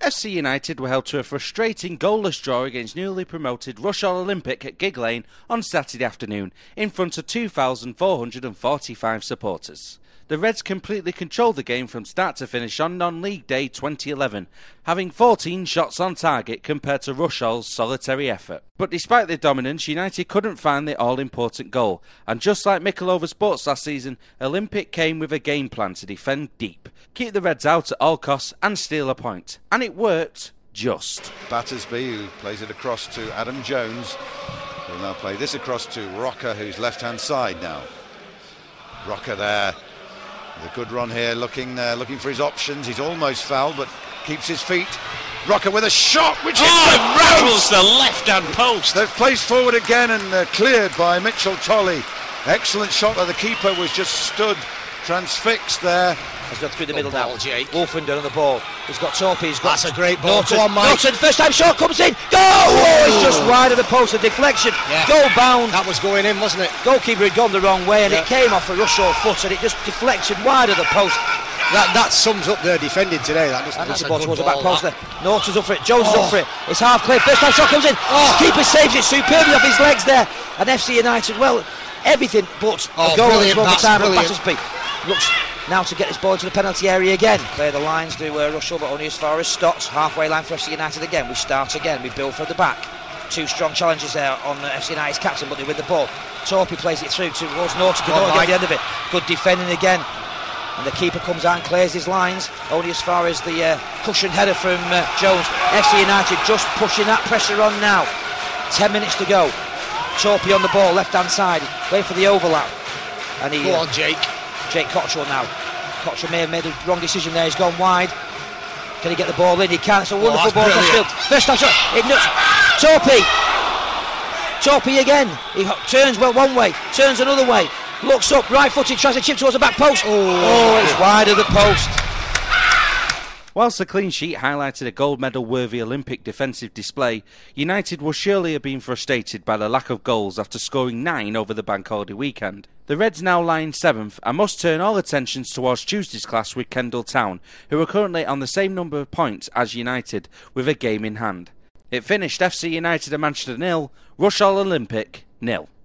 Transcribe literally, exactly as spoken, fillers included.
F C United were held to a frustrating goalless draw against newly promoted Rushall Olympic at Gig Lane on Saturday afternoon in front of two thousand four hundred forty-five supporters. The Reds completely controlled the game from start to finish on non-league day twenty eleven, having fourteen shots on target compared to Rushall's solitary effort. But despite their dominance, United couldn't find the all-important goal, and just like Mikulova Sports last season, Olympic came with a game plan to defend deep, keep the Reds out at all costs and steal a point. And it worked just. Battersby, who plays it across to Adam Jones, will now play this across to Rocker, who's left-hand side now. Rocker there. The good run here, looking uh, looking for his options. He's almost fouled, but keeps his feet. Rocker with a shot, which oh, rattles the left-hand post. They've placed forward again and uh, cleared by Mitchell Tolley. Excellent shot there. The keeper was just stood transfixed there. He's got through the middle ball, now. Jake. Wolfenden on the ball. He's got Torpey. He's got That's a great ball. Norton. Go on, Mike. Norton, first time shot comes in. Go! Oh, it's just wide of the post. A deflection. Yeah. Goal bound. That was going in, wasn't it? Goalkeeper had gone the wrong way, and yeah. it came off a Rushall foot, and it just deflected wide of the post. That that sums up their defending today. That And that's a the ball towards the ball, back post that. there. Norton's up for it. Jones is Oh. up for it. It's half clear. First time shot comes in. Oh, keeper saves it superbly off his legs there. And F C United, well, everything but Oh, a goal at brilliant, the that's time. brilliant. Battersby looks now to get this ball into the penalty area again. Clear the lines to uh, Rushall, but only as far as Stotts. Halfway line for F C United again. We start again. We build from the back. Two strong challenges there on uh, F C United's captain, but they win the ball. Torpey plays it through towards Norton. Could not get the end of it. Good defending again. And the keeper comes out and clears his lines, only as far as the uh, cushion header from uh, Jones. F C United just pushing that pressure on now. Ten minutes to go. Torpey on the ball, left-hand side, waiting for the overlap. And he, Go uh, on, Jake. Jake Cottrell now. Cottrell may have made a wrong decision there. He's gone wide. Can he get the ball in? He can. It's a wonderful Oh, ball that's to field. First time shot. It nuts. Torpey. Torpey again. He turns well one way, turns another way. Looks up, right-footed, tries to chip towards the back post. Oh, oh it's wide of the post. Whilst the clean sheet highlighted a gold medal-worthy Olympic defensive display, United will surely have been frustrated by the lack of goals after scoring nine over the bank holiday weekend. The Reds now lie in seventh and must turn all attentions towards Tuesday's clash with Kendal Town, who are currently on the same number of points as United, with a game in hand. It finished F C United and Manchester nil, Rushall Olympic nil.